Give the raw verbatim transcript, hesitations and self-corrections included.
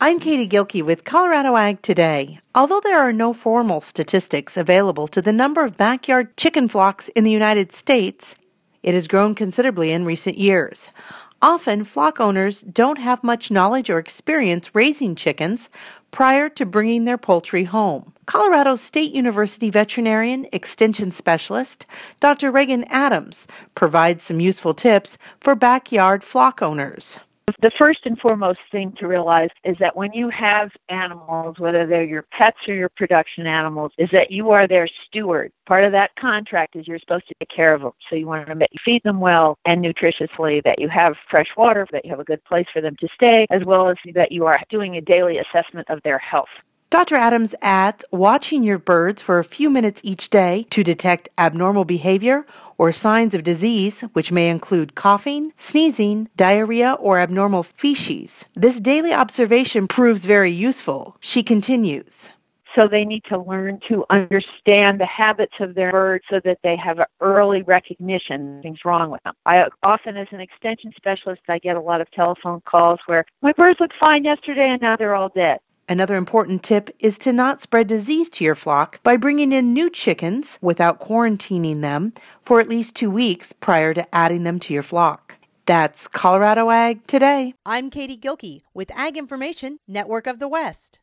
I'm Katie Gilkey with Colorado Ag Today. Although there are no formal statistics available to the number of backyard chicken flocks in the United States, it has grown considerably in recent years. Often, flock owners don't have much knowledge or experience raising chickens prior to bringing their poultry home. Colorado State University veterinarian extension specialist Doctor Reagan Adams provides some useful tips for backyard flock owners. The first and foremost thing to realize is that when you have animals, whether they're your pets or your production animals, is that you are their steward. Part of that contract is you're supposed to take care of them. So you want to make, feed them well and nutritiously, that you have fresh water, that you have a good place for them to stay, as well as that you are doing a daily assessment of their health. Doctor Adams adds watching your birds for a few minutes each day to detect abnormal behavior or signs of disease, which may include coughing, sneezing, diarrhea, or abnormal feces. This daily observation proves very useful. She continues. So they need to learn to understand the habits of their birds so that they have an early recognition of things wrong with them. I often, as an extension specialist, I get a lot of telephone calls where my birds looked fine yesterday and now they're all dead. Another important tip is to not spread disease to your flock by bringing in new chickens without quarantining them for at least two weeks prior to adding them to your flock. That's Colorado Ag Today. I'm Katie Gilkey with Ag Information Network of the West.